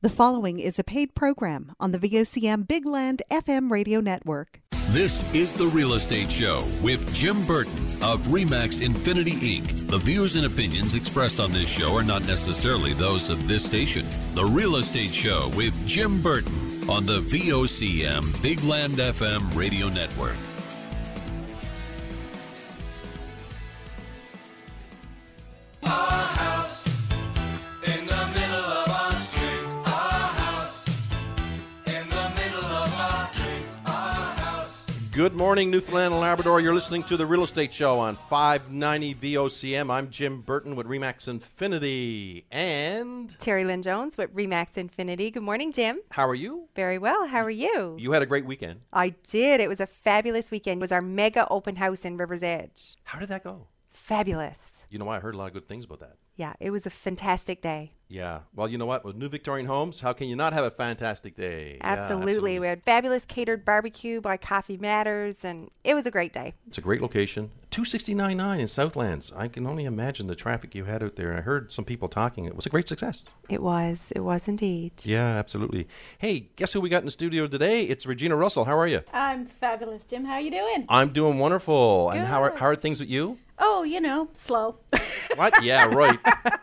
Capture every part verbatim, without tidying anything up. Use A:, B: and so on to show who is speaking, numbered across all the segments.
A: The following is a paid program on the V O C M Big Land F M radio network.
B: This is The Real Estate Show with Jim Burton of RE/MAX Infinity Incorporated. The views and opinions expressed on this show are not necessarily those of this station. The Real Estate Show with Jim Burton on the V O C M Big Land F M radio network.
C: Good morning, Newfoundland and Labrador. You're listening to The Real Estate Show on five ninety V O C M. I'm Jim Burton with RE/MAX Infinity and...
D: Terry Lynn Jones with RE/MAX Infinity. Good morning, Jim.
C: How are you?
D: Very well. How are you?
C: You had a great weekend.
D: I did. It was a fabulous weekend. It was our mega open house in River's Edge.
C: How did that go?
D: Fabulous.
C: You know, I heard a lot of good things about that.
D: Yeah, it was a fantastic day.
C: Yeah. Well, you know what? With New Victorian Homes, how can you not have a fantastic day?
D: Absolutely.
C: Yeah, absolutely.
D: We had fabulous catered barbecue by Coffee Matters, and it was a great day.
C: It's a great location. two sixty-nine nine in Southlands. I can only imagine the traffic you had out there. I heard some people talking. It was a great success.
D: It was. It was indeed.
C: Yeah, absolutely. Hey, guess who we got in the studio today? It's Regina Russell. How are you?
E: I'm fabulous, Jim. How are you doing?
C: I'm doing wonderful.
E: Good.
C: And how are, how are things with you?
E: Oh, you know, slow.
C: What? Yeah, right.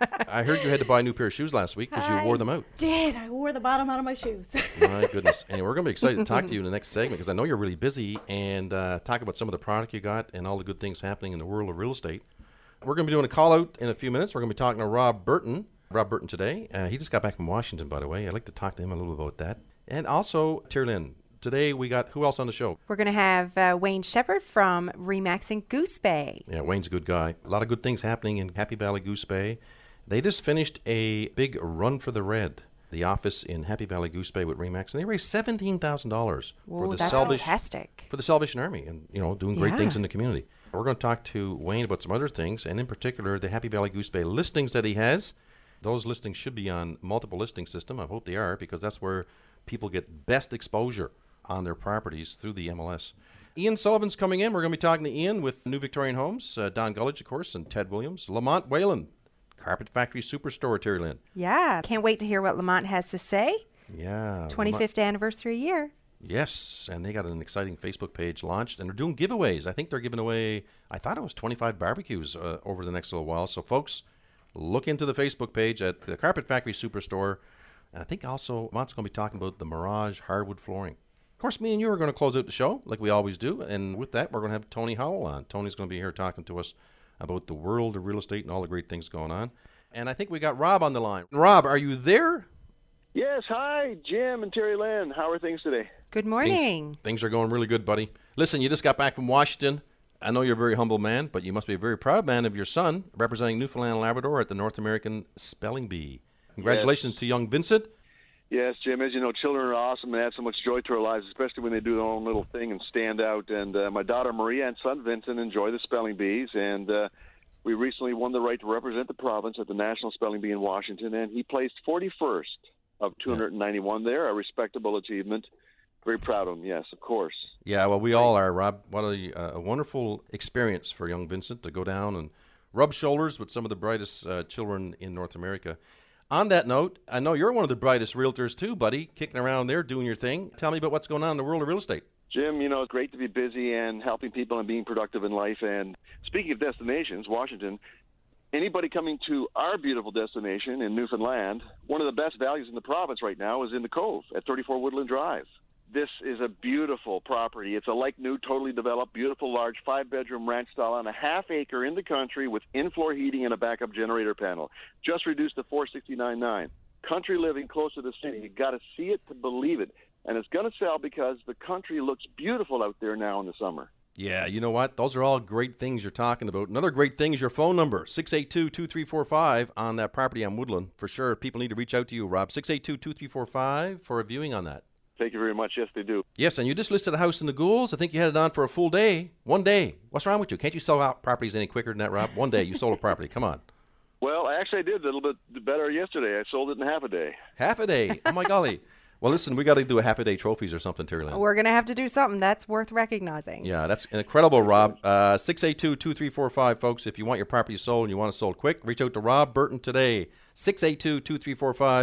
C: I heard you had to buy a new pair of shoes last week because you
E: I
C: wore them out.
E: did. I wore the bottom out of my shoes.
C: My goodness. Anyway, we're going to be excited to talk to you in the next segment because I know you're really busy and uh, talk about some of the product you got and all the good things happening in the world of real estate. We're going to be doing a call out in a few minutes. We're going to be talking to Rob Burton. Rob Burton today. Uh, he just got back from Washington, by the way. I'd like to talk to him a little bit about that. And also, Terry Lynn. Today we got, who else on the show?
D: We're going to have uh, Wayne Shepherd from RE/MAX in Goose Bay.
C: Yeah, Wayne's a good guy. A lot of good things happening in Happy Valley Goose Bay. They just finished a big run for the red, the office in Happy Valley Goose Bay with RE/MAX, and they raised seventeen thousand dollars for the
D: that's
C: Salvation
D: fantastic.
C: for the Salvation Army, and you know, doing great
D: Yeah.
C: things in the community. We're going to talk to Wayne about some other things, and in particular, the Happy Valley Goose Bay listings that he has. Those listings should be on multiple listing system. I hope they are, because that's where people get best exposure on their properties through the M L S. Ian Sullivan's coming in. We're going to be talking to Ian with New Victorian Homes, uh, Don Gullidge, of course, and Ted Williams. Lamont Whalen, Carpet Factory Superstore, Terry Lynn.
D: Yeah. Can't wait to hear what Lamont has to say.
C: Yeah.
D: twenty-fifth
C: Lamont.
D: anniversary year.
C: Yes, and they got an exciting Facebook page launched, and they're doing giveaways. I think they're giving away, I thought it was twenty-five barbecues uh, over the next little while. So, folks, look into the Facebook page at the Carpet Factory Superstore. And I think also Lamont's going to be talking about the Mirage hardwood flooring. Of course, me and you are going to close out the show like we always do. And with that, we're going to have Tony Howell on. Tony's going to be here talking to us about the world of real estate and all the great things going on. And I think we got Rob on the line. Rob, are you there?
F: Yes. Hi, Jim and Terry Lynn. How are things today?
D: Good morning.
C: Things, things are going really good, buddy. Listen, you just got back from Washington. I know you're a very humble man, but you must be a very proud man of your son representing Newfoundland and Labrador at the North American Spelling Bee. Congratulations
F: Yes.
C: to young Vincent.
F: Yes, Jim. As you know, children are awesome and add so much joy to our lives, especially when they do their own little thing and stand out. And uh, my daughter Maria and son Vincent enjoy the spelling bees. And uh, we recently won the right to represent the province at the National Spelling Bee in Washington. And he placed forty-first of two hundred ninety-one there, a respectable achievement. Very proud of him, yes, of course.
C: Yeah, well, we all are, Rob. What a, uh, a wonderful experience for young Vincent to go down and rub shoulders with some of the brightest uh, children in North America. On that note, I know you're one of the brightest realtors too, buddy, kicking around there, doing your thing. Tell me about what's going on in the world of real estate.
F: Jim, you know, it's great to be busy and helping people and being productive in life. And speaking of destinations, Washington, anybody coming to our beautiful destination in Newfoundland, one of the best values in the province right now is in the Cove at thirty-four Woodland Drive. This is a beautiful property. It's a like-new, totally developed, beautiful, large five-bedroom ranch style on a half acre in the country with in-floor heating and a backup generator panel. Just reduced to four hundred sixty-nine thousand dollars. Country living close to the city. You got to see it to believe it. And it's going to sell because the country looks beautiful out there now in the summer.
C: Yeah, you know what? Those are all great things you're talking about. Another great thing is your phone number, six eight two, two three four five on that property on Woodland. For sure, people need to reach out to you, Rob. six eight two, two three four five for a viewing on that.
F: Thank you very much. Yes, they do.
C: Yes, and you just listed a house in the Ghouls. I think you had it on for a full day. One day. What's wrong with you? Can't you sell out properties any quicker than that, Rob? One day you sold a property. Come on.
F: Well, actually, I did a little bit better yesterday. I sold it in half a day.
C: Half a day. Oh, my golly. Well, listen, we got to do a half a day trophies or something, Terry Lynn.
D: We're going to have to do something that's worth recognizing.
C: Yeah, that's incredible, Rob. Uh, six eight two, two three four five, folks. If you want your property sold and you want it sold quick, reach out to Rob Burton today. six eight two, two three four five.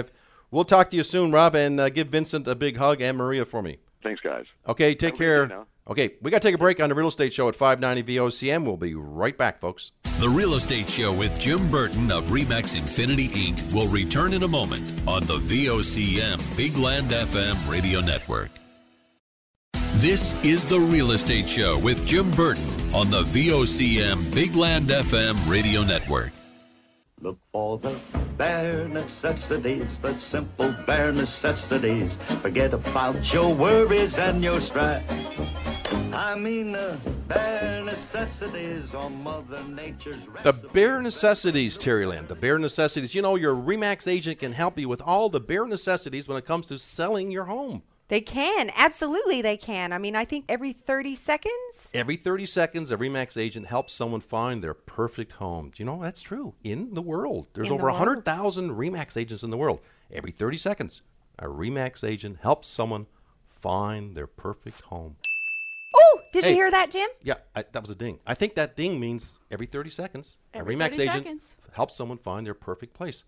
C: We'll talk to you soon, Rob, and uh, give Vincent a big hug and Maria for me.
F: Thanks, guys.
C: Okay, take
F: Have a good
C: care.
F: day now.
C: Okay, we got to take a break on the Real Estate Show at five ninety V O C M. We'll be right back, folks.
B: The Real Estate Show with Jim Burton of Remax Infinity Incorporated will return in a moment on the V O C M Big Land F M radio network. This is The Real Estate Show with Jim Burton on the V O C M Big Land F M radio network.
G: Look for the bare necessities, the simple bare necessities. Forget about your worries and your strife. I mean the bare necessities on Mother Nature's
C: The
G: recipe.
C: bare necessities, Terry Lynn. The bare necessities. You know, your Remax agent can help you with all the bare necessities when it comes to selling your home.
D: They can. Absolutely, they can. I mean, I think every thirty seconds.
C: Every thirty seconds, a Remax agent helps someone find their perfect home. Do you know that's true? In the world. There's
D: In the
C: over
D: world.
C: one hundred thousand Remax agents in the world. Every thirty seconds, a Remax agent helps someone find their perfect home.
D: Oh, did
C: Hey.
D: you hear that, Jim?
C: Yeah, I, that was a ding. I think that ding means every thirty seconds,
E: Every
C: a Remax
E: thirty
C: agent
E: seconds.
C: helps someone find their perfect place.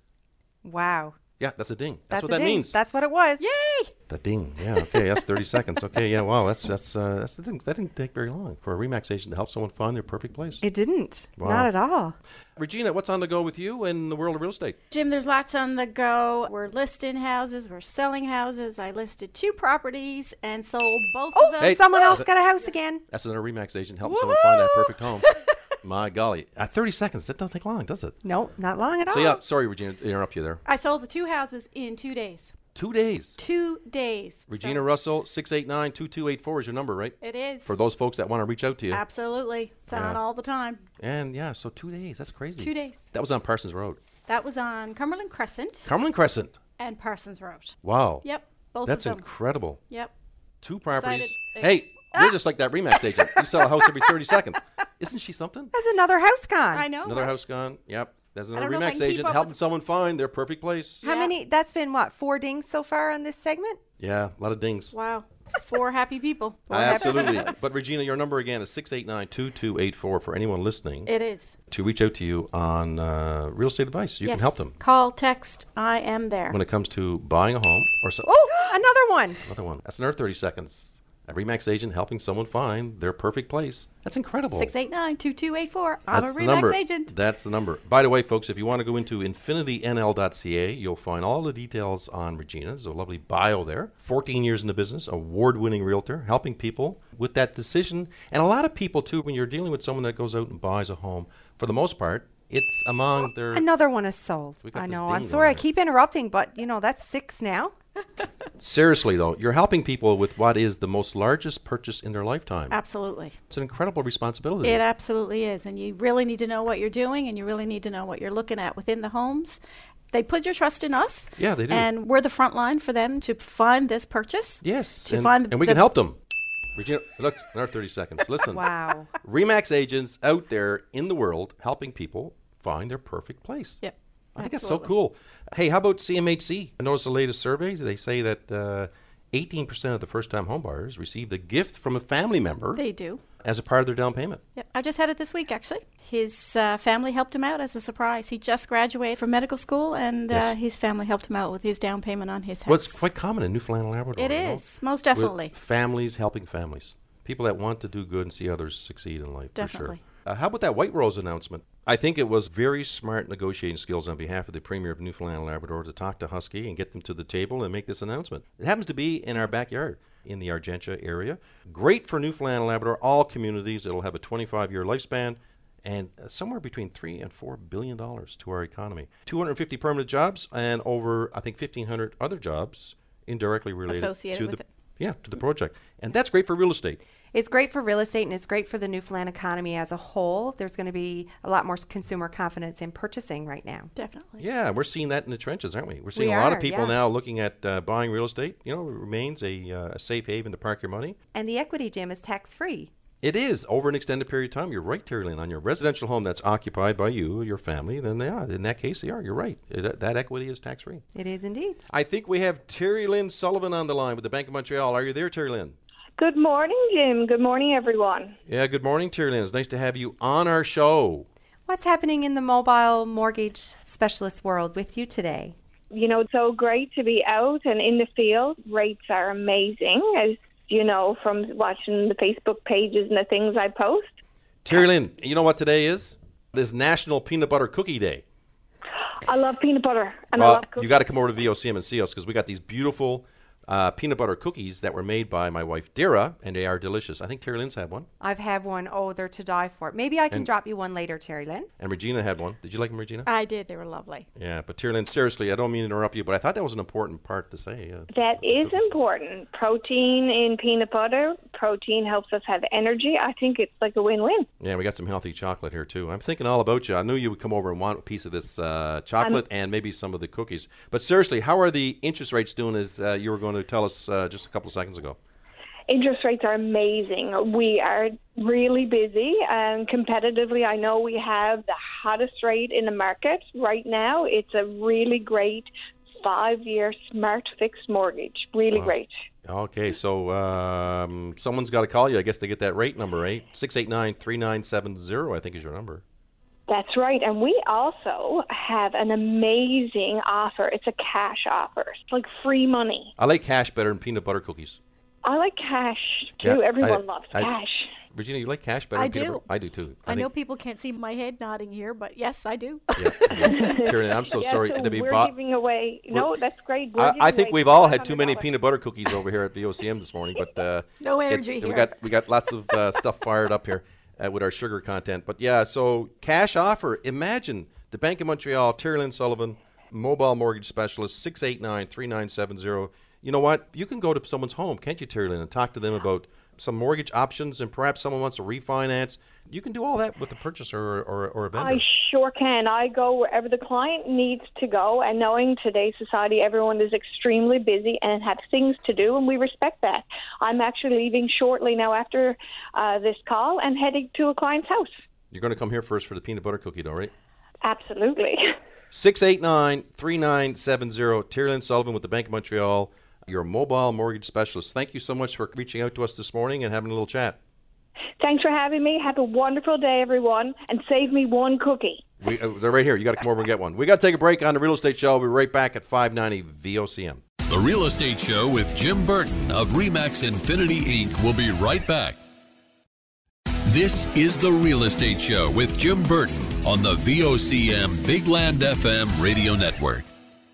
D: Wow.
C: Yeah, that's a ding. That's,
D: That's
C: what
D: a
C: that
D: ding.
C: means.
D: That's what it was.
E: Yay!
C: The ding. Yeah. Okay. That's thirty seconds. Okay. Yeah. Wow. That's that's uh, that's the thing. That didn't take very long for a Remax agent to help someone find their perfect place.
D: It didn't.
C: Wow.
D: Not at all.
C: Regina, what's on the go with you in the world of real estate?
E: Jim, there's lots on the go. We're listing houses. We're selling houses. I listed two properties and sold both
D: Oh,
E: of those.
C: Hey.
D: someone else got a house again.
C: That's another Remax agent helping someone find that perfect home. My golly, at thirty seconds, that doesn't take long, does it?
D: No, not long at all.
C: So yeah, sorry, Regina, to interrupt you there.
E: I sold the two houses in two days.
C: Two days.
E: Two days.
C: Regina
E: So
C: Russell, six eight nine, two two eight four is your number, right?
E: it is.
C: For those folks that want to reach out to you.
E: Absolutely. It's on
C: Yeah.
E: all the time.
C: And yeah, so two days. That's crazy.
E: Two days.
C: That was on Parsons Road.
E: That was on Cumberland Crescent
C: Cumberland Crescent.
E: and Parsons Road.
C: Wow.
E: Yep. Both
C: That's
E: of them.
C: incredible.
E: Yep.
C: Two properties.
E: Excited.
C: Hey, you're just like that Remax agent. You sell a house every thirty seconds. Isn't she something?
D: There's another house gone.
E: I know.
C: Another
E: right?
C: house gone. Yep. There's another
E: don't know if I
C: Remax
E: can keep
C: agent
E: up
C: helping
E: with-
C: someone find their perfect place.
D: How
E: Yeah.
D: many? That's been what? Four dings so far on this segment?
C: Yeah, a lot of dings.
E: Wow. Four happy people.
C: Absolutely. But Regina, your number again is six eight nine, two two eight four for anyone listening
E: It is.
C: to reach out to you on uh, real estate advice. You
E: yes.
C: can help them
E: Call, text. I am there.
C: when it comes to buying a home or so.
D: Oh, another one.
C: Another one. That's another thirty seconds. A Remax agent helping someone find their perfect place. That's incredible.
E: six eight nine, two two eight four. I'm
C: That's
E: a
C: the
E: Remax
C: number.
E: agent.
C: That's the number. By the way, folks, if you want to go into infinity N L dot C A, you'll find all the details on Regina. There's a lovely bio there. fourteen years in the business, award-winning realtor, helping people with that decision. And a lot of people, too, when you're dealing with someone that goes out and buys a home, for the most part, it's among their...
D: Another one is sold.
C: We got
D: I
C: this
D: know.
C: ding
D: I'm
C: going
D: sorry. I
C: here.
D: keep interrupting, but you know that's six now.
C: Seriously, though, you're helping people with what is the most largest purchase in their lifetime.
E: Absolutely.
C: It's an incredible responsibility.
E: It absolutely is. And you really need to know what you're doing, and you really need to know what you're looking at within the homes. They put your trust in us.
C: Yeah, they do.
E: And we're the front line for them to find this purchase.
C: Yes,
E: To
C: and,
E: find the,
C: and we
E: the-
C: can help them. Regina, look, another thirty seconds. Listen.
D: Wow.
C: Remax agents out there in the world helping people find their perfect place.
E: Yep.
C: I think that's
E: absolutely.
C: so cool. Hey, how about C M H C? I noticed the latest survey. They say that uh, eighteen percent of the first-time homebuyers received a gift from a family member
E: They do.
C: as a part of their down payment.
E: Yep. I just had it this week, actually. His uh, family helped him out as a surprise. He just graduated from medical school, and uh,
C: Yes.
E: his family helped him out with his down payment on his house.
C: Well, it's quite common in Newfoundland and Labrador.
E: It
C: you know,
E: is, most
C: with
E: definitely.
C: families helping families. People that want to do good and see others succeed in life, for
E: Definitely.
C: sure. Uh, how about that White Rose announcement? I think it was very smart negotiating skills on behalf of the Premier of Newfoundland and Labrador to talk to Husky and get them to the table and make this announcement. It happens to be in our backyard in the Argentia area. Great for Newfoundland and Labrador, all communities. It'll have a twenty-five year lifespan and uh, somewhere between three and four billion dollars to our economy. two hundred fifty permanent jobs and over, I think, fifteen hundred other jobs indirectly related
E: Associated
C: to
E: with
C: the
E: it.
C: yeah to the project, and that's great for real estate.
D: It's great for real estate and it's great for the Newfoundland economy as a whole. There's going to be a lot more consumer confidence in purchasing right now.
E: Definitely.
C: Yeah, we're seeing that in the trenches, aren't we? We're seeing
D: We
C: a lot of
D: are,
C: people
D: yeah.
C: now looking at uh, buying real estate. You know, it remains a, uh, a safe haven to park your money.
D: And the equity, Jim, is tax free.
C: It is over an extended period of time. You're right, Terry Lynn. On your residential home that's occupied by you or your family, then they are. In that case, they are. You're right. That, that equity is tax free.
D: It is indeed.
C: I think we have Terry Lynn Sullivan on the line with the Bank of Montreal. Are you there, Terry Lynn?
H: Good morning, Jim. Good morning, everyone.
C: Yeah, good morning, Terry Lynn. It's nice to have you on our show.
D: What's happening in the mobile mortgage specialist world with you today?
H: You know, it's so great to be out and in the field. Rates are amazing, as you know, from watching the Facebook pages and the things I post.
C: Terry Lynn, you know what today is? This National Peanut Butter Cookie Day.
H: I love peanut butter, and
C: well,
H: I love cookies.
C: You got to come over to V O C M and see us, because we got these beautiful uh, peanut butter cookies that were made by my wife, Dira, and they are delicious. I think Terry Lynn's had one.
D: I've had one. Oh, they're to die for. Maybe I can
C: And-
D: drop you one later, Terry Lynn.
C: And Regina had one. Did you like them, Regina?
E: I did. They were lovely.
C: Yeah, but Terry Lynn, seriously, I don't mean to interrupt you, but I thought that was an important part to say. Uh,
H: That is important. Protein in peanut butter. Protein helps us have energy. I think it's like a win-win.
C: Yeah, we got some healthy chocolate here, too. I'm thinking all about you. I knew you would come over and want a piece of this uh, chocolate and maybe some of the cookies. But seriously, how are the interest rates doing, as uh, you were going to tell us uh, just a couple of seconds ago?
H: Interest rates are amazing. We are really busy, and competitively, I know we have the hottest rate in the market right now. It's a really great five-year smart fixed mortgage. Really
C: Wow.
H: great.
C: Okay, so um, someone's got to call you, I guess, to get that rate number, eh? six eight nine, three nine seven zero, I think, is your number.
H: That's right. And we also have an amazing offer. It's a cash offer. It's like free money.
C: I like cash better than peanut butter cookies.
H: I like cash, too.
C: Yeah,
H: Everyone
C: I-
H: loves
C: I-
H: cash.
C: Regina, you like cash better
E: I
C: than peanut
E: do.
C: butter? I do, too.
E: I, know
C: think-
E: people can't see my head nodding here, but yes, I do.
C: Yeah. Terry, I'm so
H: Yeah,
C: sorry
H: so
C: to be
H: we're
C: bought.
H: giving away. No, that's great. We're
C: I, I
H: giving
C: think
H: away
C: we've all had too
H: five hundred
C: many
H: dollars.
C: peanut butter cookies over here at V O C M this morning, but uh,
E: No
C: it's-
E: energy
C: We
E: here.
C: got we got lots of uh, stuff fired up here uh, with our sugar content. But yeah, so cash offer. Imagine the Bank of Montreal, Terry Lynn Sullivan, mobile mortgage specialist, six eight nine, three nine seven zero. You know what? You can go to someone's home, can't you, Terry Lynn, and talk to them about some mortgage options, and perhaps someone wants to refinance. You can do all that with the purchaser or, or, or a vendor.
H: I sure can. I go wherever the client needs to go, and knowing today's society, everyone is extremely busy and have things to do, and we respect that. I'm actually leaving shortly now after uh, this call and heading to a client's house.
C: You're going to come here first for the peanut butter cookie, though, right?
H: Absolutely.
C: six eight nine, three nine seven zero. Terry Lynn Sullivan with the Bank of Montreal, your mobile mortgage specialist. Thank you so much for reaching out to us this morning and having a little chat.
H: Thanks for having me. Have a wonderful day, everyone, and save me one cookie.
C: We, uh, they're right here. You got to come over and get one. We got to take a break on the Real Estate Show. We'll be right back at five ninety V O C M.
B: The Real Estate Show with Jim Burton of Remax Infinity Incorporated will be right back. This is The Real Estate Show with Jim Burton on the V O C M Big Land F M radio network.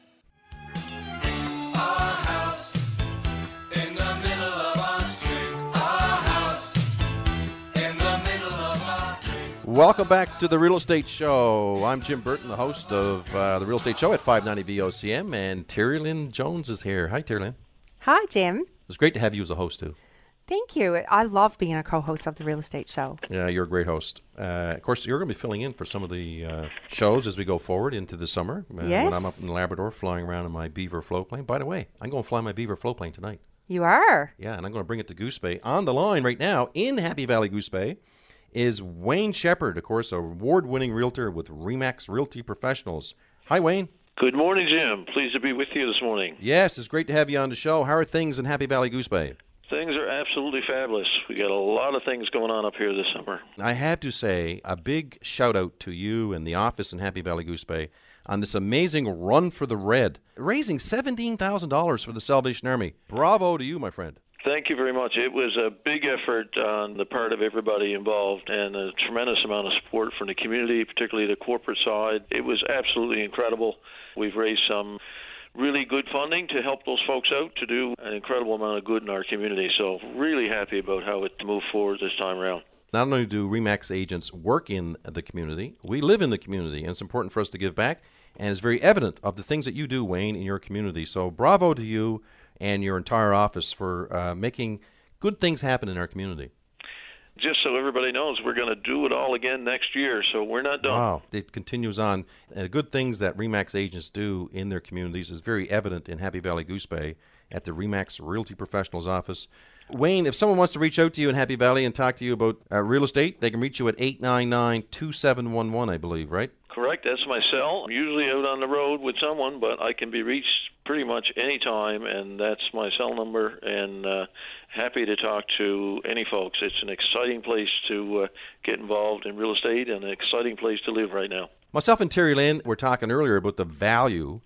C: Welcome back to the Real Estate Show. I'm Jim Burton, the host of uh, the Real Estate Show at five ninety V O C M, and Terry Lynn Jones is here. Hi, Terry Lynn.
D: Hi, Jim.
C: It's great to have you as a host, too.
D: Thank you. I love being a co-host of the Real Estate Show.
C: Yeah, you're a great host. Uh, of course, you're going to be filling in for some of the uh, shows as we go forward into the summer. Uh,
D: Yes.
C: When I'm up in Labrador flying around in my Beaver float plane. By the way, I'm going to fly my Beaver float plane tonight.
D: You are?
C: Yeah, and I'm going to bring it to Goose Bay. On the line right now in Happy Valley, Goose Bay, is Wayne Shepard, of course, award-winning realtor with Remax Realty Professionals. Hi, Wayne.
I: Good morning, Jim. Pleased to be with you this morning.
C: Yes, it's great to have you on the show. How are things in Happy Valley, Goose Bay?
I: Things are absolutely fabulous. We got a lot of things going on up here this summer.
C: I have to say a big shout-out to you and the office in Happy Valley, Goose Bay on this amazing Run for the Red, raising seventeen thousand dollars for the Salvation Army. Bravo to you, my friend.
I: Thank you very much. It was a big effort on the part of everybody involved and a tremendous amount of support from the community, particularly the corporate side. It was absolutely incredible. We've raised some really good funding to help those folks out to do an incredible amount of good in our community. So really happy about how it moved forward this time around.
C: Not only do Remax agents work in the community, we live in the community, and it's important for us to give back, and it's very evident of the things that you do, Wayne, in your community. So bravo to you and your entire office for uh, making good things happen in our community.
I: Just so everybody knows, we're going to do it all again next year, so we're not done.
C: Wow. It continues on. Uh, good things that Remax agents do in their communities is very evident in Happy Valley, Goose Bay at the Remax Realty Professionals office. Wayne, if someone wants to reach out to you in Happy Valley and talk to you about uh, real estate, they can reach you at eight nine nine, two seven one one, I believe, right?
I: Correct. That's my cell. I'm usually out on the road with someone, but I can be reached pretty much any time, and that's my cell number, and uh, happy to talk to any folks. It's an exciting place to uh, get involved in real estate and an exciting place to live right now.
C: Myself and Terry Lynn were talking earlier about the value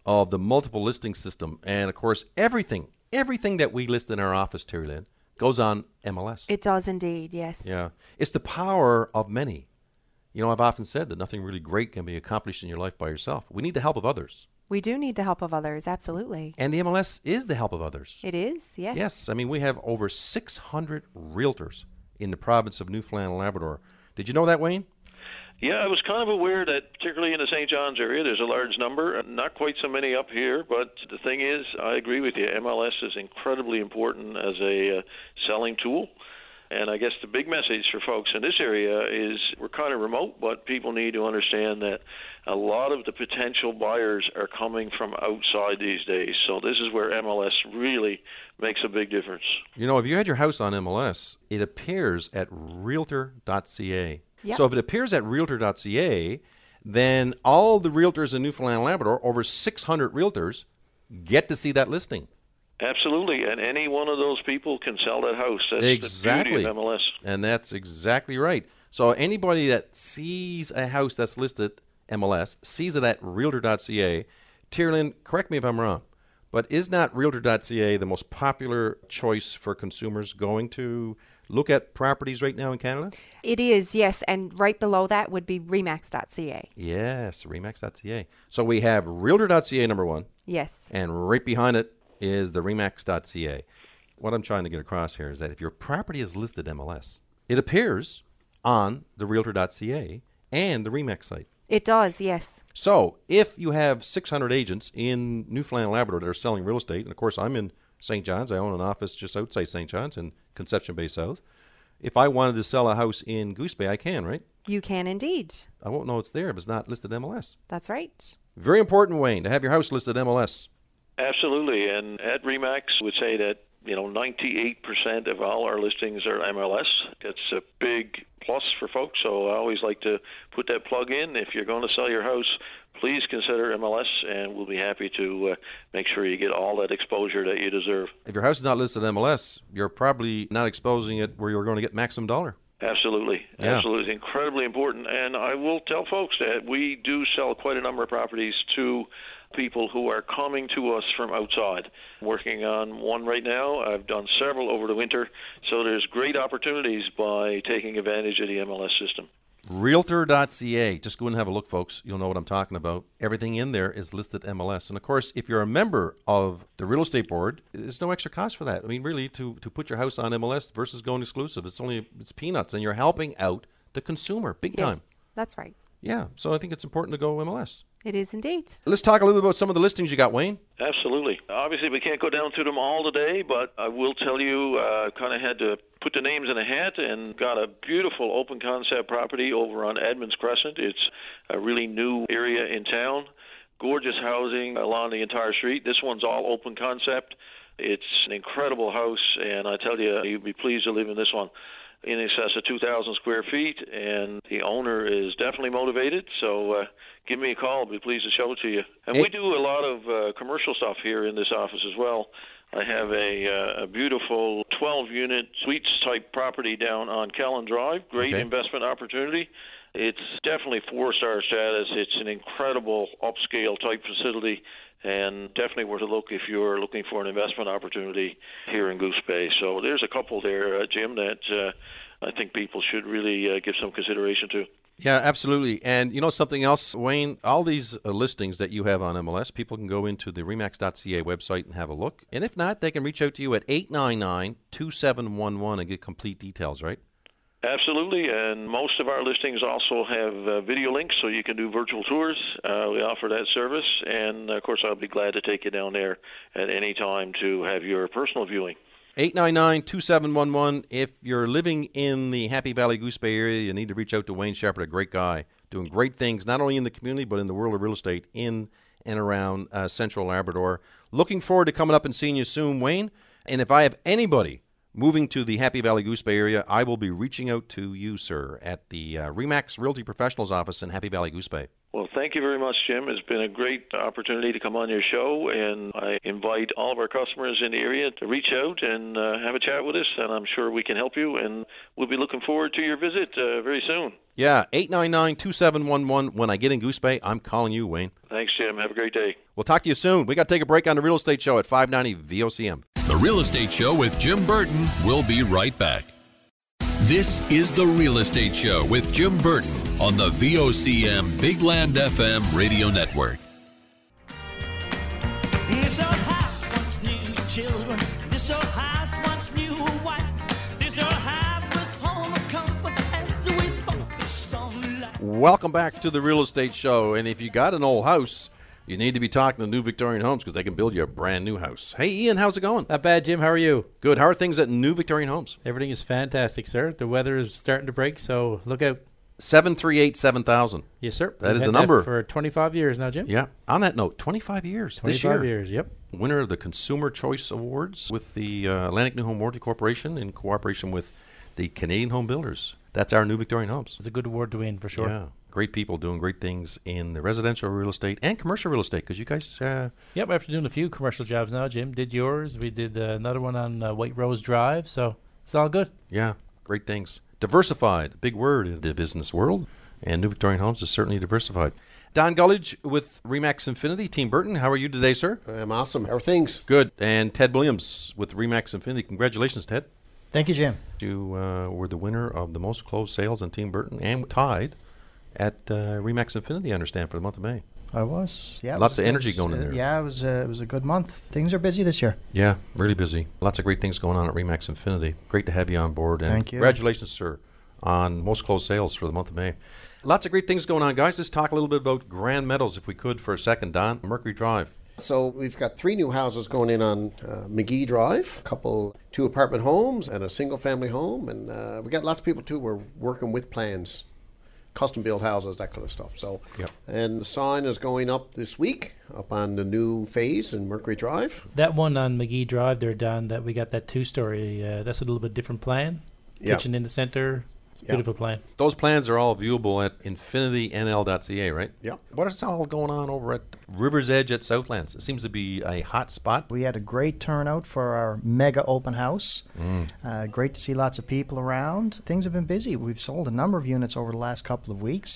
C: of the multiple listing system. And, of course, everything, everything that we list in our office, Terry Lynn, goes on M L S.
D: It does indeed, yes.
C: Yeah. It's the power of many. You know, I've often said that nothing really great can be accomplished in your life by yourself. We need the help of others.
D: We do need the help of others, absolutely.
C: And the M L S is the help of others.
D: It is, yes.
C: Yes. I mean, we have over six hundred realtors in the province of Newfoundland and Labrador. Did you know that, Wayne?
I: Yeah, I was kind of aware that particularly in the Saint John's area, there's a large number. Not quite so many up here, but the thing is, I agree with you. M L S is incredibly important as a uh, selling tool. And I guess the big message for folks in this area is we're kind of remote, but people need to understand that a lot of the potential buyers are coming from outside these days. So this is where M L S really makes a big difference.
C: You know, if you had your house on M L S, it appears at realtor dot c a.
D: Yep.
C: So if it appears at realtor dot c a, then all the realtors in Newfoundland and Labrador, over six hundred realtors, get to see that listing.
I: Absolutely, and any one of those people can sell that house. That's
C: exactly.
I: the beauty of M L S.
C: And that's exactly right. So anybody that sees a house that's listed M L S, sees it at realtor dot c a. Terry Lynn, correct me if I'm wrong, but is not realtor dot c a the most popular choice for consumers going to look at properties right now in Canada?
D: It is, yes, and right below that would be remax dot c a.
C: Yes, remax dot c a. So we have realtor dot c a number one.
D: Yes.
C: And right behind it is the remax dot c a. What I'm trying to get across here is that if your property is listed M L S, it appears on the realtor dot c a and the Remax site.
D: It does, yes.
C: So if you have six hundred agents in Newfoundland and Labrador that are selling real estate, and of course I'm in Saint John's, I own an office just outside Saint John's in Conception Bay South. If I wanted to sell a house in Goose Bay, I can, right?
D: You can indeed.
C: I won't know it's there if it's not listed M L S.
D: That's right.
C: Very important, Wayne, to have your house listed M L S.
I: Absolutely, and at Remax would say that, you know, ninety-eight percent of all our listings are M L S. It's a big plus for folks, so I always like to put that plug in. If you're going to sell your house, please consider M L S, and we'll be happy to uh, make sure you get all that exposure that you deserve.
C: If your house is not listed M L S, you're probably not exposing it where you're going to get maximum dollar.
I: Absolutely.
C: Yeah.
I: Absolutely. Incredibly important. And I will tell folks that we do sell quite a number of properties to people who are coming to us from outside. Working on one right now. I've done several over the winter. So there's great opportunities by taking advantage of the M L S system.
C: realtor dot c a. Just go and have a look, folks. You'll know what I'm talking about. Everything in there is listed M L S. And, of course, if you're a member of the real estate board, there's no extra cost for that. I mean, really, to, to put your house on M L S versus going exclusive, it's only it's peanuts. And you're helping out the consumer big
D: Yes,
C: time.
D: that's right.
C: Yeah, so I think it's important to go M L S.
D: It is indeed.
C: Let's talk a little bit about some of the listings you got, Wayne.
I: Absolutely. Obviously, we can't go down through them all today, but I will tell you, I uh, kind of had to put the names in a hat and got a beautiful open concept property over on Edmonds Crescent. It's a really new area in town. Gorgeous housing along the entire street. This one's all open concept. It's an incredible house, and I tell you, you'd be pleased to live in this one. In excess of two thousand square feet, and the owner is definitely motivated, so uh, give me a call. I'll be pleased to show it to you. And we do a lot of uh, commercial stuff here in this office as well. I have a, uh, a beautiful twelve-unit suites-type property down on Kellen Drive. Great
C: Okay.
I: investment opportunity. It's definitely four-star status. It's an incredible upscale-type facility, and definitely worth a look if you're looking for an investment opportunity here in Goose Bay. So there's a couple there, uh, Jim, that uh, I think people should really uh, give some consideration to.
C: Yeah, absolutely. And you know something else, Wayne? All these uh, listings that you have on M L S, people can go into the remax dot c a website and have a look. And if not, they can reach out to you at eight nine nine, two seven one one and get complete details, right?
I: Absolutely, and most of our listings also have uh, video links, so you can do virtual tours. Uh, we offer that service, and of course, I'll be glad to take you down there at any time to have your personal viewing.
C: eight nine nine, two seven one one. If you're living in the Happy Valley Goose Bay area, you need to reach out to Wayne Shepherd, a great guy, doing great things, not only in the community, but in the world of real estate in and around uh, Central Labrador. Looking forward to coming up and seeing you soon, Wayne. And if I have anybody moving to the Happy Valley Goose Bay area, I will be reaching out to you, sir, at the uh, Remax Realty Professionals office in Happy Valley Goose Bay.
I: Well, thank you very much, Jim. It's been a great opportunity to come on your show, and I invite all of our customers in the area to reach out and uh, have a chat with us, and I'm sure we can help you, and we'll be looking forward to your visit uh, very soon.
C: Yeah, eight nine nine, two seven one one. When I get in Goose Bay, I'm calling you, Wayne.
I: Thanks, Jim. Have a great day.
C: We'll talk to you soon. We got to take a break on the Real Estate Show at five ninety V O C M.
B: The Real Estate Show with Jim Burton. We'll be right back. This is The Real Estate Show with Jim Burton on the V O C M Big Land F M radio network.
J: This old house once knew children. This old house once knew a wife. This old house was home of comfort as we focused on life.
C: Welcome back to the Real Estate Show. And if you got an old house, you need to be talking to New Victorian Homes because they can build you a brand new house. Hey, Ian, how's it going?
K: Not bad, Jim. How are you?
C: Good. How are things at New Victorian Homes?
K: Everything is fantastic, sir. The weather is starting to break, so look out.
C: seven three eight, seven thousand.
K: Yes, sir.
C: That
K: We've
C: is
K: had
C: the number.
K: That for twenty-five years now, Jim.
C: Yeah. On that note, twenty-five years this
K: twenty-five
C: year.
K: years, yep.
C: Winner of the Consumer Choice Awards with the uh, Atlantic New Home Warranty Corporation in cooperation with the Canadian Home Builders. That's our New Victorian Homes.
K: It's a good award to win, for sure.
C: Yeah. Great people doing great things in the residential real estate and commercial real estate because you guys... Uh,
K: yep, after doing a few commercial jobs now, Jim. Did yours. We did uh, another one on uh, White Rose Drive, so it's all good.
C: Yeah, great things. Diversified, big word in the business world, and New Victorian Homes is certainly diversified. Don Gullidge with RE/MAX Infinity. Team Burton, how are you today, sir?
L: I'm awesome. How are things?
C: Good. And Ted Williams with RE/MAX Infinity. Congratulations, Ted.
M: Thank you, Jim.
C: You uh, were the winner of the most closed sales on Team Burton and tied at uh, RE/MAX Infinity, I understand, for the month of May.
M: I was, yeah.
C: Lots
M: was,
C: of energy
M: was,
C: going in
M: uh,
C: there.
M: Yeah, it was, uh, it was a good month. Things are busy this year.
C: Yeah, really busy. Lots of great things going on at RE/MAX Infinity. Great to have you on board. And
M: Thank you.
C: Congratulations, sir, on most closed sales for the month of May. Lots of great things going on, guys. Let's talk a little bit about Grand Meadows, if we could, for a second. Don, Mercury Drive.
L: So we've got three new houses going in on uh, McGee Drive, a couple, two apartment homes and a single family home. And uh, we got lots of people, too, who are working with plans, custom built houses, that kind of stuff. So,
C: yep.
L: And the sign is going up this week, up on the new phase in Mercury Drive.
K: That one on McGee Drive there, Don, that we got that two-story, uh, that's a little bit different plan.
L: Yep.
K: Kitchen in the center.
L: Yep.
K: Beautiful plan.
C: Those plans are all viewable at infinity N L dot C A, right?
L: Yep.
C: What is all going on over at River's Edge at Southlands? It seems to be a hot spot.
M: We had a great turnout for our mega open house.
C: Mm.
M: Uh, great to see lots of people around. Things have been busy. We've sold a number of units over the last couple of weeks.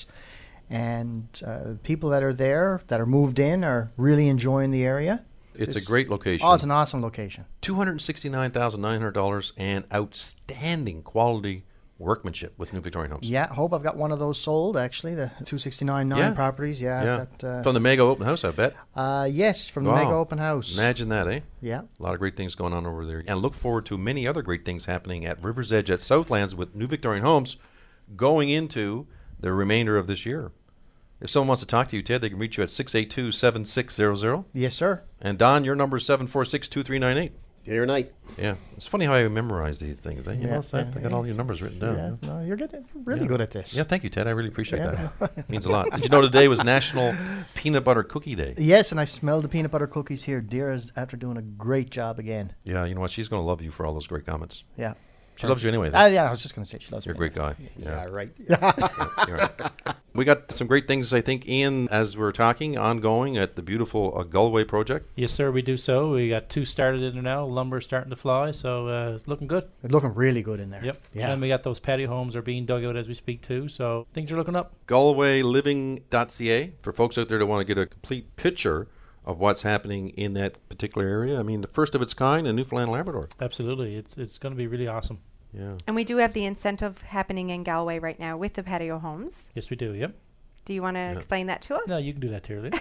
M: And uh, people that are there, that are moved in, are really enjoying the area.
C: It's, it's a great location.
M: Oh, it's an awesome location.
C: two hundred sixty-nine thousand nine hundred dollars and outstanding quality workmanship with New Victorian Homes.
M: Yeah, hope I've got one of those sold, actually, the two sixty-nine nine
C: yeah.
M: properties. Yeah.
C: yeah.
M: I've got, uh,
C: from the Mega Open House, I bet.
M: Uh, yes, from the
C: wow.
M: Mega Open House.
C: Imagine that, eh?
M: Yeah.
C: A lot of great things going on over there. And look forward to many other great things happening at River's Edge at Southlands with New Victorian Homes going into the remainder of this year. If someone wants to talk to you, Ted, they can reach you at six eight two, seven six zero zero.
M: Yes, sir.
C: And Don, your number is seven four six, two three nine eight.
L: Day or night.
C: Yeah. It's funny how I memorize these things. Eh? You
M: yeah,
C: notice that?
M: yeah,
C: I got all your numbers written down.
M: Yeah, no, you're good, really
C: yeah.
M: good at this.
C: Yeah, thank you, Ted. I really appreciate
M: yeah.
C: that. It means a lot. Did you know today was National Peanut Butter Cookie Day?
M: Yes, and I smelled the peanut butter cookies here. Dear is after doing a great job again.
C: Yeah, you know what? She's going to love you for all those great comments.
M: Yeah.
C: She loves you anyway.
M: Uh, yeah, I was just going to say she loves
C: You're
M: me.
C: You're a great guy.
L: Yeah,
C: yeah.
L: right.
C: yeah, you're right. We got some great things, I think, Ian, as we're talking, ongoing at the beautiful uh, Galway project.
K: Yes, sir, we do so. We got two started in there now. Lumber starting to fly, so uh, it's looking good.
M: It's looking really good in there.
K: Yep.
M: Yeah.
K: And we got those patio homes are being dug out as we speak, too, so things are looking up.
C: Galway living dot C A for folks out there that want to get a complete picture of what's happening in that particular area. I mean, the first of its kind in Newfoundland and Labrador.
K: Absolutely. It's it's going to be really awesome.
C: Yeah.
D: And we do have the incentive happening in Galway right now with the patio homes.
K: Yes, we do, yep.
D: Do you want to
K: yeah.
D: explain that to us?
K: No, you can do that, Terry.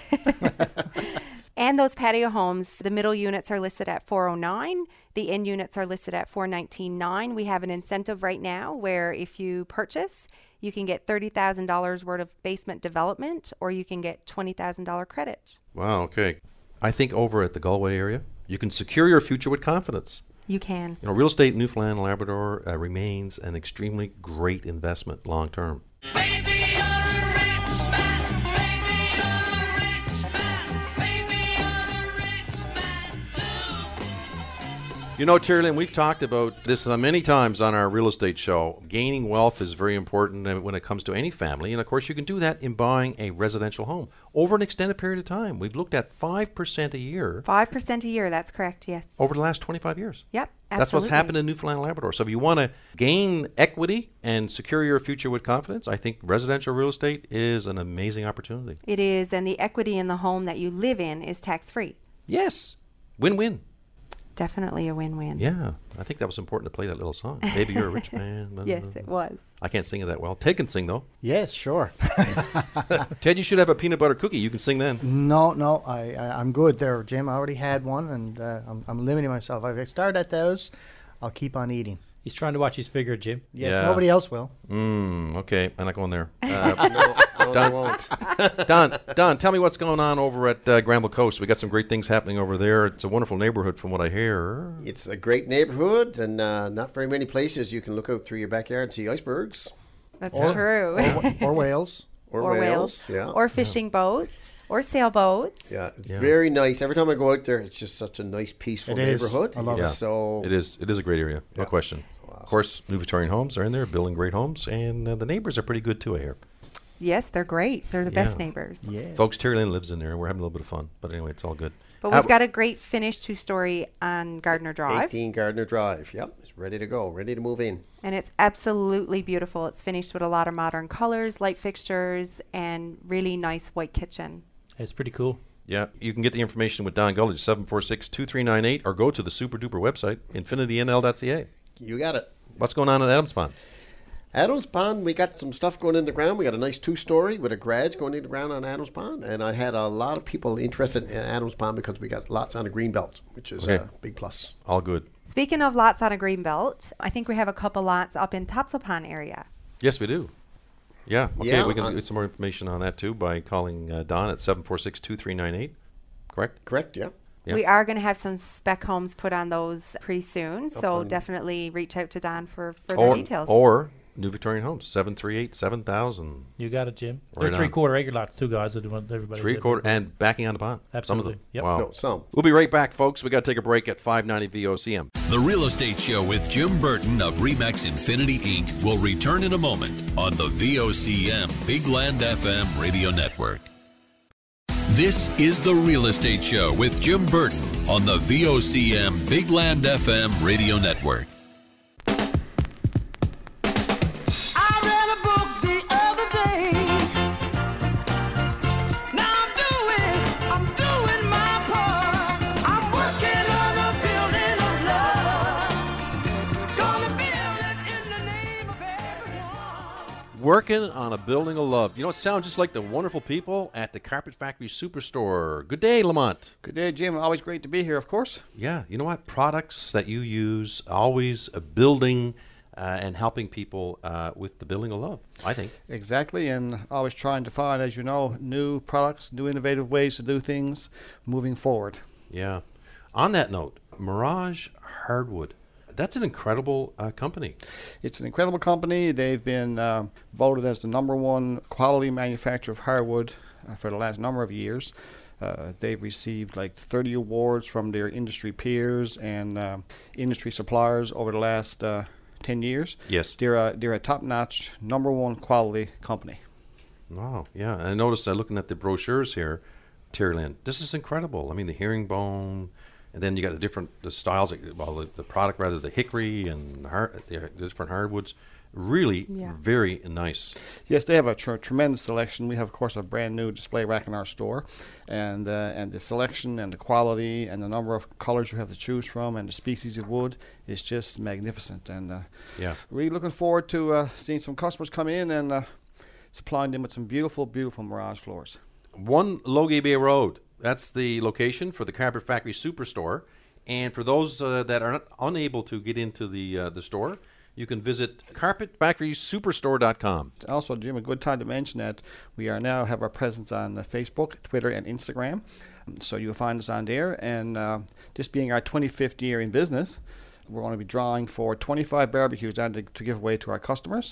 D: And those patio homes, the middle units are listed at four oh nine. The end units are listed at four nineteen nine. We have an incentive right now where if you purchase, you can get thirty thousand dollars worth of basement development, or you can get twenty thousand dollars credit.
C: Wow, okay. I think over at the Galway area, you can secure your future with confidence.
D: You can.
C: You know, real estate in Newfoundland and Labrador uh, remains an extremely great investment long term.
J: Baby, you're a rich man. Baby, you're a rich man. Baby, you're a rich man too.
C: You know, Terry-Lynn, we've talked about this uh, many times on our real estate show. Gaining wealth is very important uh, when it comes to any family. And, of course, you can do that in buying a residential home over an extended period of time. We've looked at five percent a year.
D: five percent a year, that's correct, yes.
C: Over the last twenty-five years.
D: Yep, absolutely.
C: That's what's happened in Newfoundland and Labrador. So if you want to gain equity and secure your future with confidence, I think residential real estate is an amazing opportunity.
D: It is, and the equity in the home that you live in is tax-free.
C: Yes. Win-win.
D: Definitely a win-win.
C: Yeah, I think that was important to play that little song. Maybe you're a rich man.
D: Yes, it was.
C: I can't sing it that well. Ted can sing, though.
M: Yes, sure.
C: Ted, you should have a peanut butter cookie. You can sing then.
M: No, no, I, I, I'm good there, Jim. I already had one, and uh, I'm, I'm limiting myself. If I start at those, I'll keep on eating.
K: He's trying to watch his figure, Jim.
M: Yes,
C: Yeah.
M: nobody else will.
C: Mm, okay, I'm not going there. Uh,
L: No, no, they
C: Don,
L: won't.
C: Don, Don, tell me what's going on over at uh, Granville Coast. We got some great things happening over there. It's a wonderful neighborhood from what I hear.
L: It's a great neighborhood, and uh, not very many places you can look out through your backyard and see icebergs.
D: That's
M: Or-
D: true.
M: Or, or whales.
L: Or,
D: Or
L: whales.
D: whales.
L: Yeah.
D: Or fishing boats. Or sailboats.
L: Yeah, it's
C: Yeah.
L: very nice. Every time I go out there, it's just such a nice, peaceful
M: It is.
L: neighborhood.
M: I love
L: It's
M: it.
L: So
C: It is. It is a great area, no
L: Yeah.
C: question. Of course, New Victorian Homes are in there, building great homes, and uh, the neighbors are pretty good too, I hear.
D: Yes, they're great. They're the
C: Yeah.
D: best neighbors.
M: Yeah.
C: Folks, Terry Lynn lives in there, and we're having a little bit of fun. But anyway, it's all good.
D: But
C: How-
D: we've got a great finished two-story on Gardner Drive.
L: eighteen Gardner Drive. Yep, it's ready to go, ready to move in.
D: And it's absolutely beautiful. It's finished with a lot of modern colors, light fixtures, and really nice white kitchen.
K: It's pretty cool.
C: Yeah, you can get the information with Don Gullidge, seven four six, two three nine eight, or go to the super duper website, infinity n l dot c a.
L: You got it.
C: What's going on at Adams Pond?
L: Adams Pond, we got some stuff going in the ground. We got a nice two-story with a garage going in the ground on Adams Pond, and I had a lot of people interested in Adams Pond because we got lots on the green belt, which is
C: Okay.
L: a big plus.
C: All good.
D: Speaking of lots on a green belt, I think we have a couple lots up in Topsapan area.
C: Yes, we do. Yeah, okay,
L: Yeah,
C: we can
L: on-
C: get some more information on that too by calling uh, Don at seven four six, two three nine eight. Correct?
L: Correct, yeah.
C: Yeah.
D: We are going to have some spec homes put on those pretty soon, so
L: on-
D: definitely reach out to Don for further
C: Or,
D: details.
C: or New Victorian Homes, seven three eight, seven thousand.
K: You got it, Jim.
C: Right
K: They're
C: on.
K: three-quarter acre lots, too, guys. I do want everybody
C: Three
K: to-
C: quarter and backing on the pond. Some of
K: Absolutely.
C: them.
K: Yep.
C: Wow.
L: No, some.
C: We'll be right back, folks. We got to take a break at five ninety V O C M.
B: The Real Estate Show with Jim Burton of Remax Infinity Incorporated will return in a moment on the V O C M Big Land F M radio network. This is The Real Estate Show with Jim Burton on the V O C M Big Land F M radio network.
J: I read a book the other day. Now I'm doing, I'm doing my part. I'm working on a building of love. Gonna build it in the name of everyone.
C: Working on a building of love. You know, it sounds just like the wonderful people at the Carpet Factory Superstore. Good day, Lamont.
N: Good day, Jim. Always great to be here, of course.
C: Yeah, you know what? Products that you use, always uh, building uh, and helping people uh, with the building of love, I think.
N: Exactly, and always trying to find, as you know, new products, new innovative ways to do things moving forward.
C: Yeah. On that note, Mirage Hardwood. That's an incredible uh, company.
N: It's an incredible company. They've been uh, voted as the number one quality manufacturer of hardwood uh, for the last number of years. Uh, they've received like thirty awards from their industry peers and uh, industry suppliers over the last uh, ten years.
C: Yes.
N: They're a, they're a top-notch, number one quality company.
C: Oh, yeah. And I noticed uh, looking at the brochures here, Terry Lynn, this is incredible. I mean, the herringbone, and then you got the different the styles, like, well, the, the product, rather, the hickory and the, hard, the, the different hardwoods. Really
N: Yeah.
C: very nice.
N: Yes, they have a tr- tremendous selection. We have, of course, a brand new display rack in our store, and uh, and the selection and the quality and the number of colors you have to choose from and the species of wood is just magnificent. And uh,
C: Yeah.
N: really looking forward to uh, seeing some customers come in and uh, supplying them with some beautiful, beautiful Mirage floors.
C: One Logie Bay Road. That's the location for the Carpet Factory Superstore. And for those uh, that are not unable to get into the uh, the store, you can visit carpet factory superstore dot com.
N: Also, Jim, a good time to mention that we are now have our presence on uh, Facebook, Twitter, and Instagram. So you'll find us on there. And uh, this being our twenty-fifth year in business, we're going to be drawing for twenty-five barbecues down to, to give away to our customers.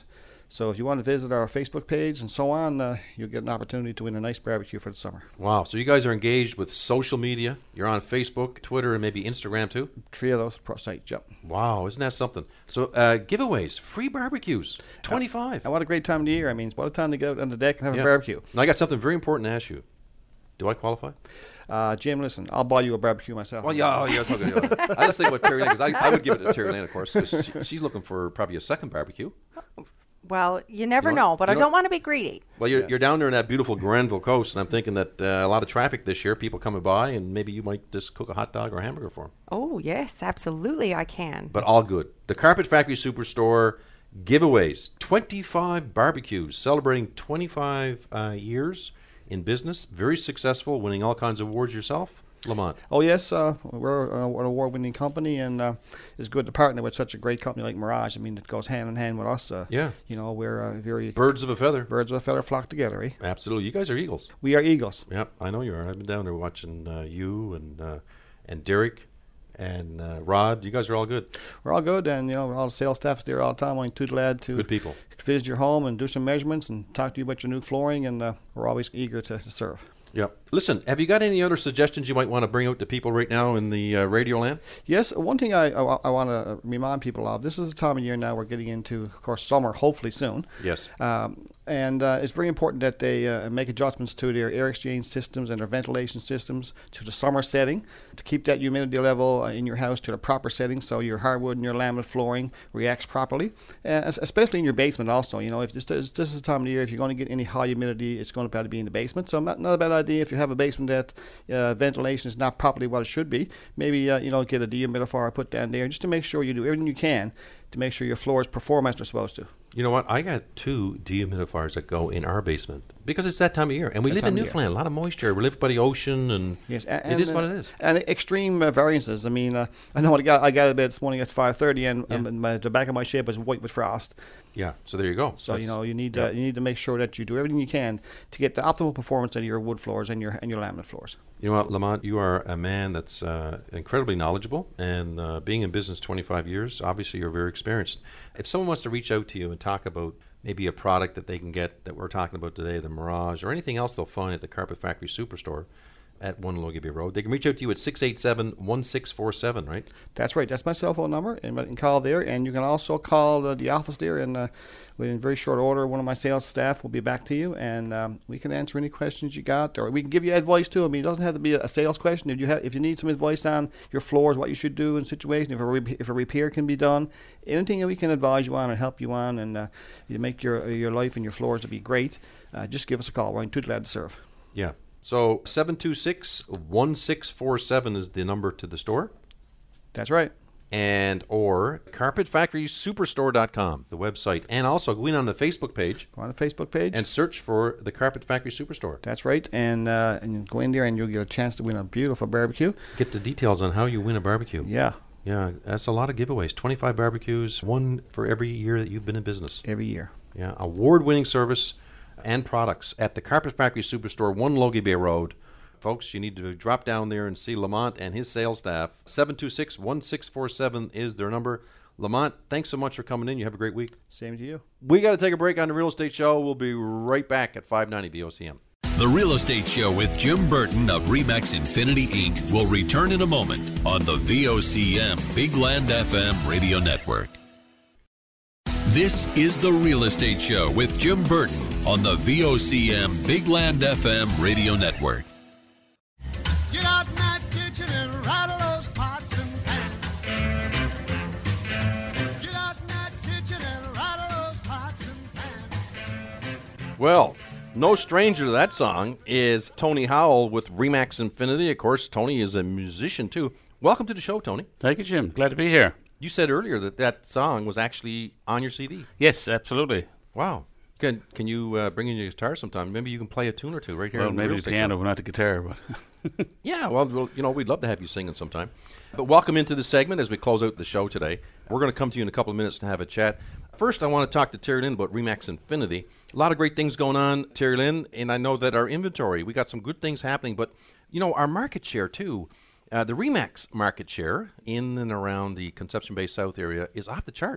N: So if you want to visit our Facebook page and so on, uh, you'll get an opportunity to win a nice barbecue for the summer.
C: Wow. So you guys are engaged with social media. You're on Facebook, Twitter, and maybe Instagram too?
N: Three of those pro sites, yep.
C: Wow. Isn't that something? So uh, giveaways, free barbecues, twenty-five.
N: Uh, and what a great time of the year. I mean, it's what a time to get out on the deck and have
C: Yeah.
N: a barbecue.
C: Now, I got something very important to ask you. Do I qualify?
N: Uh, Jim, listen, I'll buy you a barbecue myself.
C: Well, yeah, oh, yeah, it's okay. I just think about Terry Lane, because I, I would give it to Terry Lane, of course, because she, she's looking for probably a second barbecue.
D: Well, you never
C: You know
D: know,
C: what?
D: but
C: You
D: I
C: know
D: don't
C: what?
D: want to be greedy.
C: Well, you're, you're down there in that beautiful Granville coast, and I'm thinking that uh, a lot of traffic this year, people coming by, and maybe you might just cook a hot dog or a hamburger for them.
D: Oh, yes, absolutely I can.
C: But all good. The Carpet Factory Superstore giveaways, twenty-five barbecues, celebrating twenty-five uh, years in business, very successful, winning all kinds of awards yourself. Lamont.
N: Oh, yes. Uh, we're an award-winning company, and uh, it's good to partner with such a great company like Mirage. I mean, it goes hand in hand with us. Uh,
C: Yeah.
N: You know, we're uh, very...
C: Birds of a feather.
N: Birds of a feather flock together, eh?
C: Absolutely. You guys are eagles.
N: We are eagles.
C: Yep, I know you are. I've been down there watching uh, you and uh, and Derek and uh, Rod. You guys are all good.
N: We're all good, and, you know, all the sales staff is there all the time. I'm too glad to...
C: Good people.
N: Visit your home and do some measurements and talk to you about your new flooring, and uh, we're always eager to, to serve.
C: Yep. Listen, have you got any other suggestions you might want to bring out to people right now in the uh, radio land?
N: Yes, one thing I, I, I want to remind people of, this is the time of year now we're getting into, of course, summer, hopefully soon.
C: Yes.
N: Um, and uh, it's very important that they uh, make adjustments to their air exchange systems and their ventilation systems to the summer setting to keep that humidity level uh, in your house to the proper setting so your hardwood and your laminate flooring reacts properly, uh, especially in your basement also. You know, if this, this, this is the time of the year, if you're going to get any high humidity, it's going to have to be in the basement. So not, not a bad idea if you have a basement that uh, ventilation is not properly what it should be. Maybe, uh, you know, get a dehumidifier put down there just to make sure you do everything you can to make sure your floors perform as they're supposed to.
C: You know what? I got two dehumidifiers that go in our basement because it's that time of year, and we
N: That
C: live in
N: time of year.
C: Newfoundland. A lot of moisture. We live by the ocean, and
N: Yes, and,
C: it is
N: and,
C: what
N: uh,
C: it is.
N: And extreme uh, variances. I mean, uh, I know I got I got out of bed this morning at five thirty, and, and my, the back of my shed was white with frost.
C: Yeah. So there you go.
N: So
C: That's-
N: you know you need
C: yeah.
N: uh, you need to make sure that you do everything you can to get the optimal performance out of your wood floors and your and your laminate floors.
C: You know what, Lamont? You are a man that's uh, incredibly knowledgeable, and uh, being in business twenty-five years, obviously you're very experienced. If someone wants to reach out to you and talk about maybe a product that they can get that we're talking about today, the Mirage, or anything else they'll find at the Carpet Factory Superstore at one Logie Bay Road, they can reach out to you at six eight seven, one six four seven, right?
N: That's right. That's my cell phone number, and you can call there. And you can also call uh, the office there, and uh, within very short order, one of my sales staff will be back to you, and um, we can answer any questions you got, or we can give you advice too. I mean, it doesn't have to be a sales question. If you have, if you need some advice on your floors, what you should do in situations, if a re- if a repair can be done, anything that we can advise you on and help you on, and uh, you make your your life and your floors to be great, uh, just give us a call. We're too glad to serve.
C: Yeah. So seven two six, one six four seven is the number to the store.
N: That's right.
C: And or carpet factory superstore dot com, the website. And also go in on the Facebook page.
N: Go on the Facebook page.
C: And search for the Carpet Factory Superstore.
N: That's right. And uh, and you go in there and you'll get a chance to win a beautiful barbecue.
C: Get the details on how you win a barbecue.
N: Yeah.
C: Yeah, that's a lot of giveaways. twenty-five barbecues, one for every year that you've been in business.
N: Every year.
C: Yeah, award-winning service and products at the Carpet Factory Superstore, one Logie Bay Road. Folks, you need to drop down there and see Lamont and his sales staff. seven two six, one six four seven is their number. Lamont, thanks so much for coming in. You have a great week.
N: Same to you.
C: We got to take a break on the Real Estate Show. We'll be right back at five ninety V O C M.
B: The Real Estate Show with Jim Burton of Remax Infinity Incorporated will return in a moment on the V O C M Big Land F M radio network. This is the Real Estate Show with Jim Burton on the V O C M Big Land F M radio network.
J: Get out in that kitchen and rattle those pots and pans. Get out in that kitchen and rattle those pots and pans.
C: Well, no stranger to that song is Tony Howell with Remax Infinity. Of course, Tony is a musician too. Welcome to the show, Tony.
O: Thank you, Jim. Glad to be here.
C: You said earlier that that song was actually on your C D.
O: Yes, absolutely.
C: Wow. Can can you uh, bring in your guitar sometime? Maybe you can play a tune or two right here.
O: Well,
C: on
O: maybe
C: Real
O: the
C: Estate
O: piano,
C: Show.
O: but not the guitar. But
C: Yeah, well, well, you know, we'd love to have you singing sometime. But welcome into the segment as we close out the show today. We're going to come to you in a couple of minutes to have a chat. First, I want to talk to Terry Lynn about Remax Infinity. A lot of great things going on, Terry Lynn, and I know that our inventory, we got some good things happening, but, you know, our market share, too. Uh, the Remax market share in and around the Conception Bay South area is off the charts.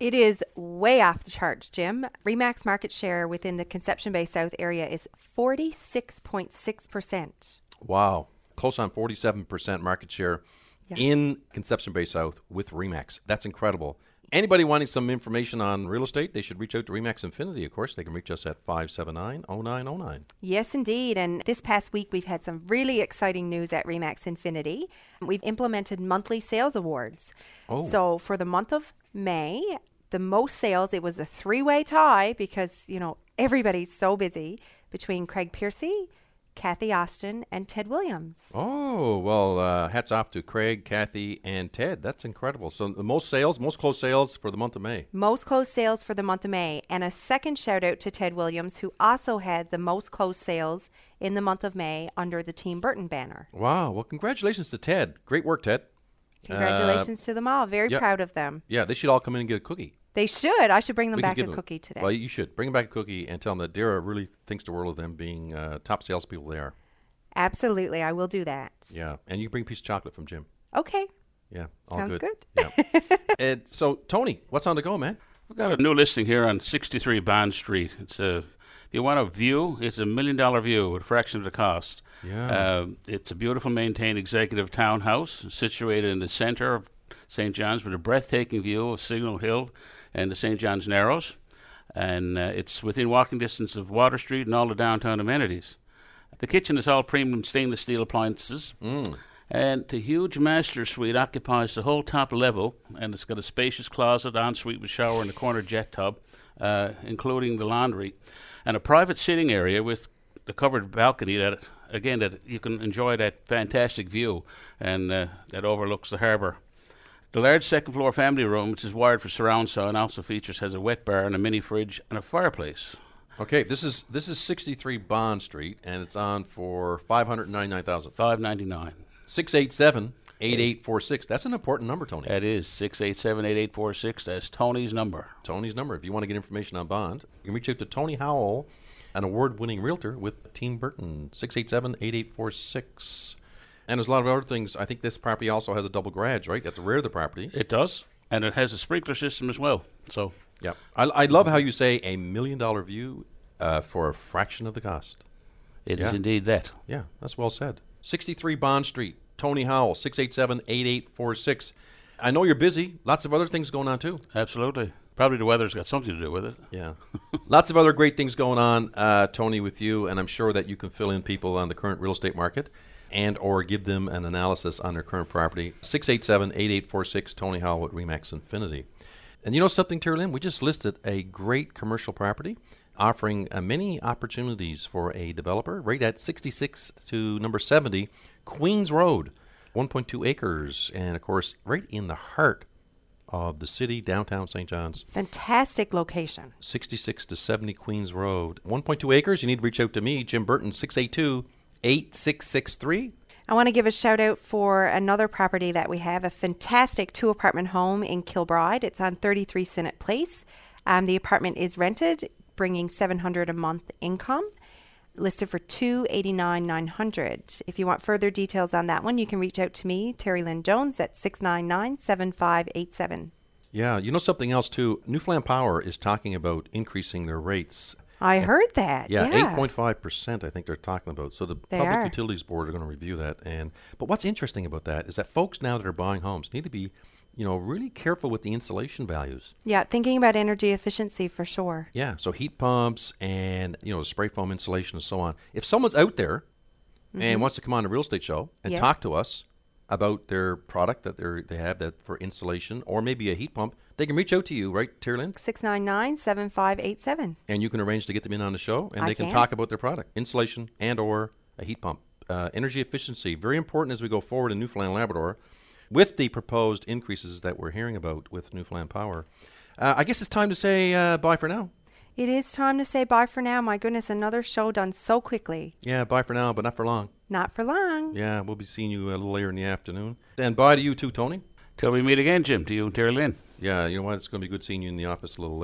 D: It is way off the charts, Jim. Remax market share within the Conception Bay South area is forty-six point six percent.
C: Wow. Close on forty-seven percent market share
D: Yeah.
C: in Conception Bay South with Remax. That's incredible. Anybody wanting some information on real estate, they should reach out to Remax Infinity. Of course, they can reach us at five seven nine, oh nine oh nine.
D: Yes, indeed. And this past week, we've had some really exciting news at Remax Infinity. We've implemented monthly sales awards.
C: Oh.
D: So for the month of May, the most sales, it was a three-way tie because, you know, everybody's so busy between Craig Piercy, Kathy Austin, and Ted Williams.
C: Oh, well, uh, hats off to Craig, Kathy, and Ted. That's incredible. So the most sales, most closed sales for the month of May.
D: Most closed sales for the month of May. And a second shout out to Ted Williams, who also had the most closed sales in the month of May under the Team Burton banner.
C: Wow. Well, congratulations to Ted. Great work, Ted.
D: Congratulations
C: Uh,
D: to them all. Very
C: yeah.
D: proud of them.
C: Yeah, they should all come in and get a cookie.
D: They should. I should bring them
C: We could
D: back
C: give
D: a
C: them-
D: cookie today.
C: Well, you should. Bring them back a cookie and tell them that Dara really thinks the world of them being uh, top salespeople they are.
D: Absolutely. I will do that.
C: Yeah. And you can bring a piece of chocolate from Jim.
D: Okay.
C: Yeah. All
D: Sounds
C: good.
D: good.
C: Yeah. And so, Tony, what's on the go, man?
O: We've got a new listing here on sixty-three Bond Street. It's a, if you want a view, it's a million dollar view at a fraction of the cost.
C: Yeah.
O: Uh, it's a beautiful, maintained executive townhouse situated in the center of Saint John's with a breathtaking view of Signal Hill and the Saint John's Narrows. And uh, it's within walking distance of Water Street and all the downtown amenities. The kitchen is all premium stainless steel appliances.
C: Mm.
O: And the huge master suite occupies the whole top level, and it's got a spacious closet, ensuite with shower and a corner jet tub, uh, including the laundry, and a private sitting area with the covered balcony that, again, that you can enjoy that fantastic view, and uh, that overlooks the harbour. The large second floor family room, which is wired for surround sound, also features has a wet bar and a mini fridge and a fireplace.
C: Okay, this is this is sixty-three Bond Street, and it's on for five hundred ninety-nine thousand dollars.
O: five ninety-nine.
C: six eight seven, eight eight four six. That's an important number, Tony.
O: That is six eight seven, eight eight four six. That's Tony's number.
C: Tony's number. If you want to get information on Bond, you can reach out to Tony Howell, an award-winning realtor with Team Burton, six eight seven, eight eight four six. And there's a lot of other things. I think this property also has a double garage, right? At the rear of the property.
O: It does, and it has a sprinkler system as well. So,
C: yeah, I, I love how you say a million-dollar view uh, for a fraction of the cost.
O: It
C: yeah.
O: is indeed that.
C: Yeah, that's well said. sixty-three Bond Street, Tony Howell, six eight seven, eight eight four six. I know you're busy. Lots of other things going on, too.
O: Absolutely. Probably the weather's got something to do with it.
C: Yeah. Lots of other great things going on, uh, Tony, with you, and I'm sure that you can fill in people on the current real estate market and or give them an analysis on their current property. six eight seven, eight eight four six, Tony Howell at Remax Infinity. And you know something, Terry Lynn? We just listed a great commercial property offering uh, many opportunities for a developer right at sixty-six to number seventy, Queens Road, one point two acres, and, of course, right in the heart of the city, downtown Saint John's.
D: Fantastic location.
C: sixty-six to seventy Queens Road. one point two acres. You need to reach out to me, Jim Burton, six eight two, eight six six three.
D: I want to give a shout out for another property that we have, a fantastic two apartment home in Kilbride. It's on thirty-three Sinnott Place. Um, the apartment is rented, bringing seven hundred dollars a month income, listed for two hundred eighty-nine thousand nine hundred dollars. If you want further details on that one, you can reach out to me, Terry Lynn Jones, at six nine nine, seven five eight seven.
C: Yeah, you know something else, too? Newfoundland Power is talking about increasing their rates.
D: I heard that.
C: Yeah,
D: Yeah,
C: eight point five percent I think they're talking about. So the
D: They
C: Public
D: are.
C: Utilities Board are going to review that. And But what's interesting about that is that folks now that are buying homes need to be, you know, really careful with the insulation values.
D: Yeah, thinking about energy efficiency for sure.
C: Yeah, so heat pumps and, you know, spray foam insulation and so on. If someone's out there
D: Mhm.
C: and wants to come on a real estate show and
D: Yes.
C: talk to us about their product that they they have that for insulation or maybe a heat pump, they can reach out to you, right, Terry Lynn?
D: six nine nine, seven five eight seven.
C: And you can arrange to get them in on the show, and
D: I
C: they can,
D: can.
C: talk about their product, insulation and or a heat pump. Uh, energy efficiency, very important as we go forward in Newfoundland and Labrador with the proposed increases that we're hearing about with Newfoundland Power. Uh, I guess it's time to say uh, bye for now.
D: It is time to say bye for now. My goodness, another show done so quickly.
C: Yeah, bye for now, but not for long.
D: Not for long.
C: Yeah, we'll be seeing you a little later in the afternoon. And bye to you too, Tony.
O: Till we meet again, Jim, to you and Terry Lynn.
C: Yeah, you know what? It's going to be good seeing you in the office a little later.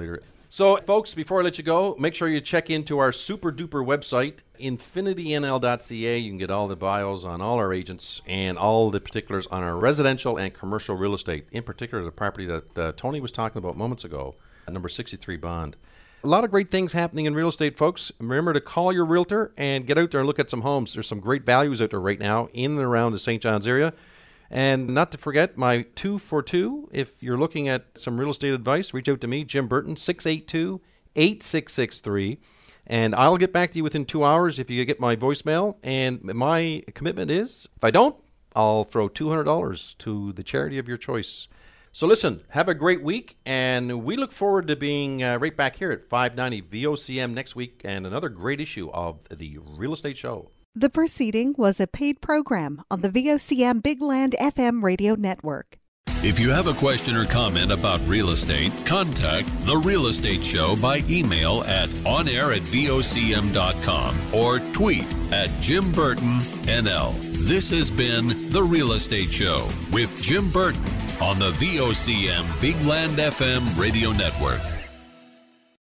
C: So, folks, before I let you go, make sure you check into our super duper website, infinity n l dot c a. You can get all the bios on all our agents and all the particulars on our residential and commercial real estate, in particular the property that uh, Tony was talking about moments ago, number sixty-three Bond. A lot of great things happening in real estate, folks. Remember to call your realtor and get out there and look at some homes. There's some great values out there right now in and around the Saint John's area. And not to forget my two for two. If you're looking at some real estate advice, reach out to me, Jim Burton, six eight two, eight six six three. And I'll get back to you within two hours if you get my voicemail. And my commitment is, if I don't, I'll throw two hundred dollars to the charity of your choice. So listen, have a great week. And we look forward to being uh, right back here at five ninety V O C M next week and another great issue of the Real Estate Show.
A: The proceeding was a paid program on the V O C M Big Land F M radio network.
B: If you have a question or comment about real estate, contact The Real Estate Show by email at onair at V O C M dot com or tweet at Jim Burton N L. This has been The Real Estate Show with Jim Burton on the V O C M Big Land F M radio network.